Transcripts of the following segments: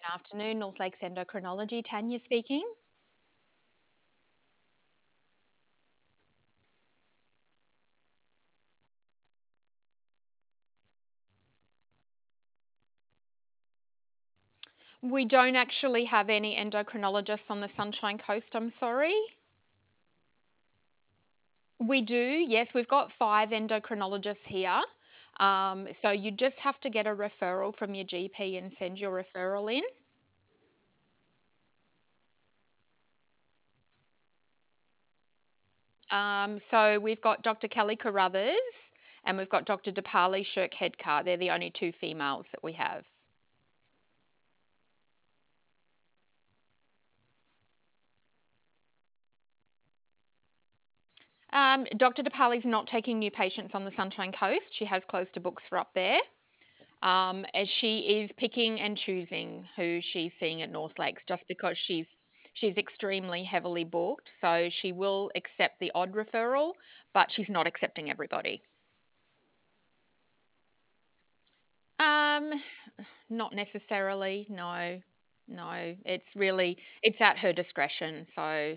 Good afternoon, North Lakes Endocrinology. Tanya speaking. We don't actually have any endocrinologists on the Sunshine Coast, I'm sorry. We do, yes, we've got five endocrinologists here. So you just have to get a referral from your GP and send your referral in. So we've got Dr. Kelly Carruthers and we've got Dr. Dipali Shirk Headkar. They're the only two females that we have. Dr. Dipali's not taking new patients on the Sunshine Coast. She has closed her books for up there. As she is picking and choosing who she's seeing at North Lakes just because she's extremely heavily booked. So she will accept the odd referral, but she's not accepting everybody. Um, Not necessarily. No, no. It's at her discretion. So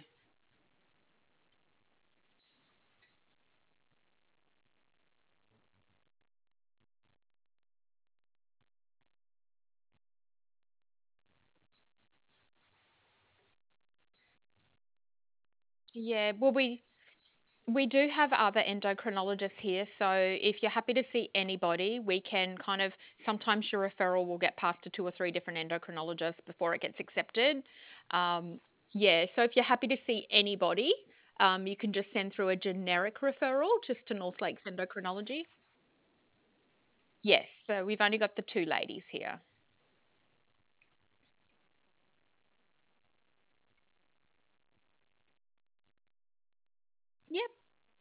yeah, well we do have other endocrinologists here, so if you're happy to see anybody, we can kind of sometimes your referral will get passed to two or three different endocrinologists before it gets accepted. Um, yeah, so if you're happy to see anybody, you can just send through a generic referral just to North Lakes Endocrinology. Yes, so we've only got the two ladies here. Yep,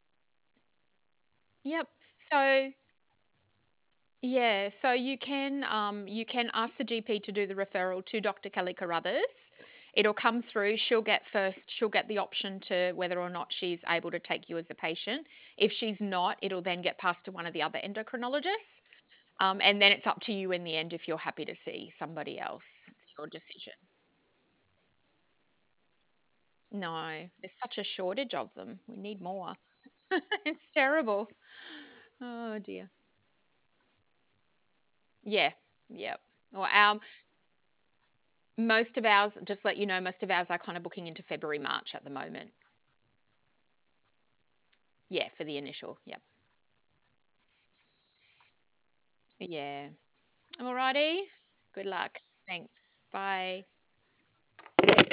yep. So yeah, so you can ask the GP to do the referral to Dr. Kelly Carruthers. It'll come through. She'll get the option to whether or not she's able to take you as a patient. If she's not, it'll then get passed to one of the other endocrinologists. And then it's up to you in the end if you're happy to see somebody else. It's your decision. No, there's such a shortage of them. We need more. It's terrible. Oh dear. Yeah. Yep. Well, most of ours, just let you know, most of ours are kind of booking into February, March at the moment. Yeah, for the initial. Yep. Yeah. Alrighty. Good luck. Thanks. Bye.